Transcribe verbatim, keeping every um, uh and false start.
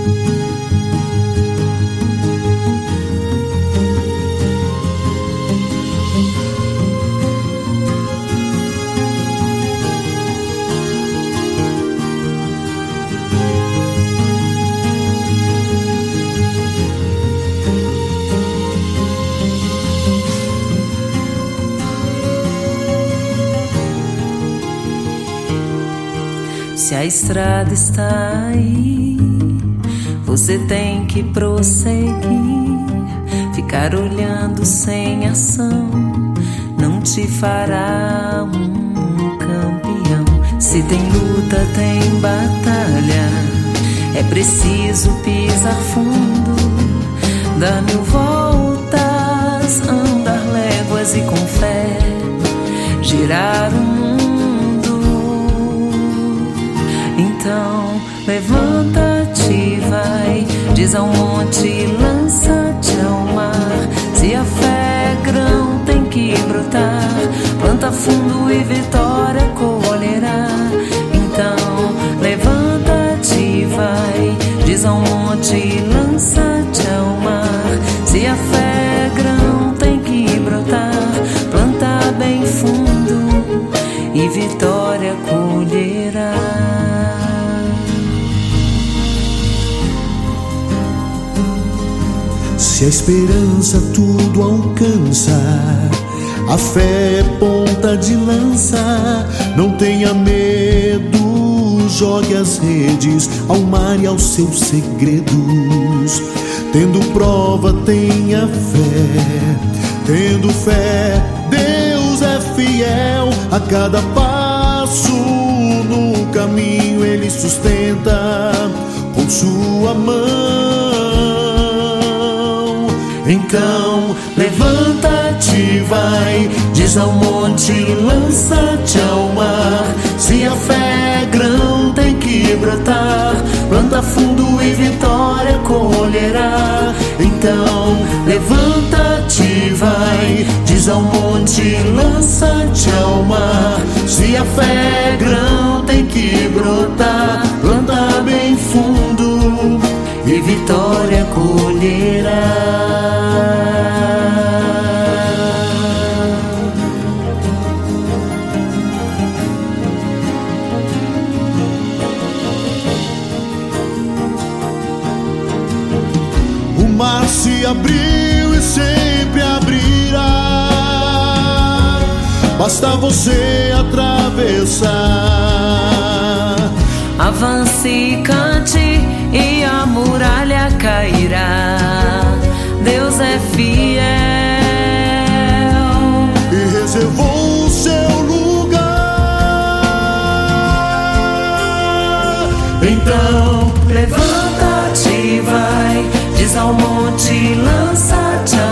Se a estrada está aí, você tem que prosseguir. Ficar olhando sem ação não te fará um campeão. Se tem luta, tem batalha. É preciso pisar fundo, dar mil voltas, andar léguas e com fé girar o mundo. Então levanta-te e vai, diz ao monte, lança-te ao mar. Se a fé é grão, tem que brotar, planta fundo e vitória colherá. Então levanta-te e vai, diz ao monte, lança-te ao mar. Se a fé é grão, tem que brotar, planta bem fundo e vitória colherá. Se a esperança tudo alcança, a fé é ponta de lança. Não tenha medo, jogue as redes ao mar e aos seus segredos. Tendo prova, tenha fé. Tendo fé, Deus é fiel. A cada passo no caminho Ele sustenta com sua mão. Então levanta-te e vai, diz ao monte, lança-te ao mar. Se a fé é grão, tem que brotar, planta fundo e vitória colherá. Então levanta-te e vai, diz ao monte, lança-te ao mar. Se a fé é grão, tem que brotar, planta bem fundo e vitória colherá. O mar se abriu e sempre abrirá, basta você atravessar. Avance e cante e a muralha cairá. Deus é fiel e reservou o seu lugar. Então levanta-te e vai, diz ao monte, lança-te